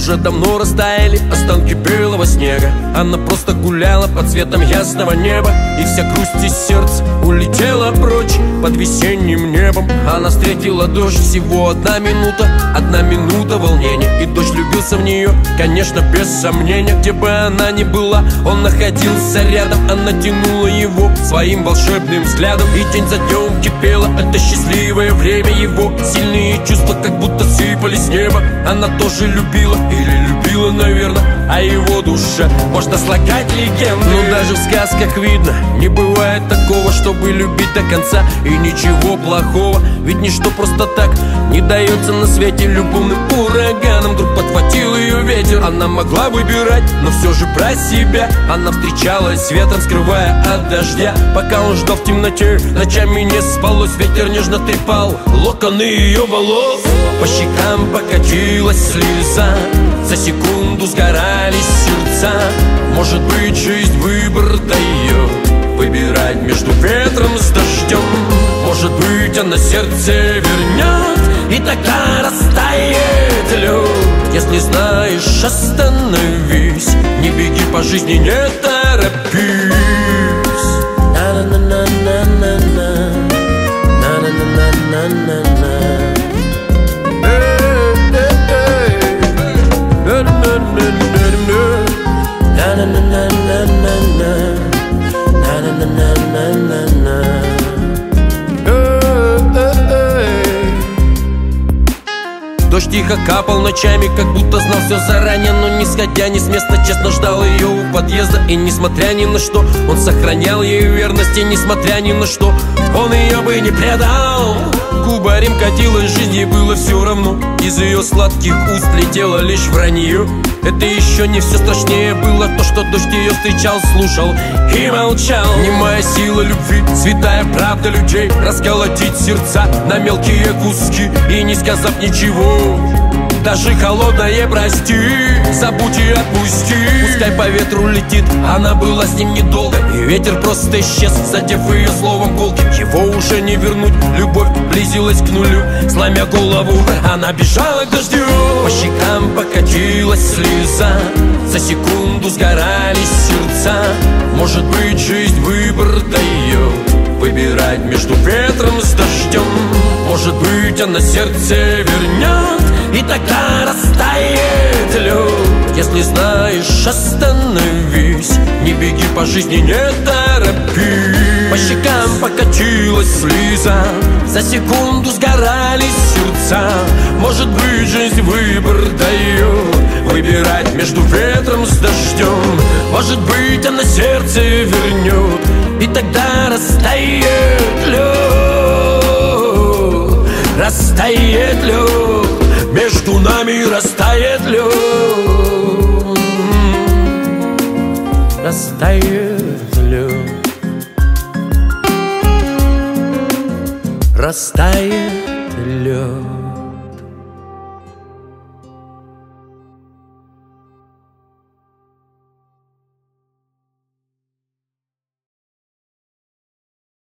Уже давно растаяли останки белого снега. Она просто гуляла под цветом ясного неба, и вся грусть из сердца улетела прочь под весенним небом. Она встретила дождь, всего одна минута волнения. И дождь влюбился в нее, конечно, без сомнения. Где бы она ни была, он находился рядом. Она тянула его своим волшебным взглядом, и день за днем кипело это счастливое время. Его сильные чувства как будто сыпались с неба. Она тоже любила, или любила, наверное, а его душа можно слагать легенды. Но даже в сказках видно, не бывает такого, чтобы любить до конца. И ничего плохого, ведь ничто просто так не дается на свете. Любовным ураганом вдруг подхватил ее ветер. Она могла выбирать, но все же про себя. Она встречалась с ветром, скрывая от дождя. Пока он ждал в темноте, ночами не спалось. Ветер нежно трепал локоны ее волос. По щекам покатилась слеза, за секунду сгорались сердца. Может быть, жизнь выбор дает выбирать между ветром с дождем. Может быть, она сердце вернет, и тогда растает лед. Если знаешь, остановись, не беги по жизни, не торопись. На-на-на-на-на-на, на-на-на-на-на-на. Дождь тихо капал ночами, как будто знал все заранее. Но не сходя ни с места, честно ждал ее у подъезда. И несмотря ни на что, он сохранял ей верность. И несмотря ни на что, он ее бы не предал. Кубарем катилась жизнь, ей было все равно. Из ее сладких уст летело лишь вранье. Это еще не все, страшнее было то, что дождь ее встречал, слушал и молчал. Немая сила любви, святая правда людей, расколотить сердца на мелкие куски. И не сказав ничего, даже холодное прости, забудь и отпусти. Пускай по ветру летит, она была с ним недолго, и ветер просто исчез, задев ее словом колки. Его уже не вернуть, любовь близилась к нулю. Сломя голову, она бежала к дождю. По щекам покатилась слеза, за секунду сгорались сердца. Может быть, жизнь выбор дает выбирать между ветром с дождем. Может быть, она сердце вернет, и тогда растает лед. Если знаешь, остановись, не беги по жизни, не торопись. По щекам покатилась слеза, за секунду сгорались сердца. Может быть, жизнь выбор дает выбирать между ветром с дождем. Может быть, она сердце вернет, и тогда растает лед. Растает лед, между нами растает лед. Растает лед. Растает лед.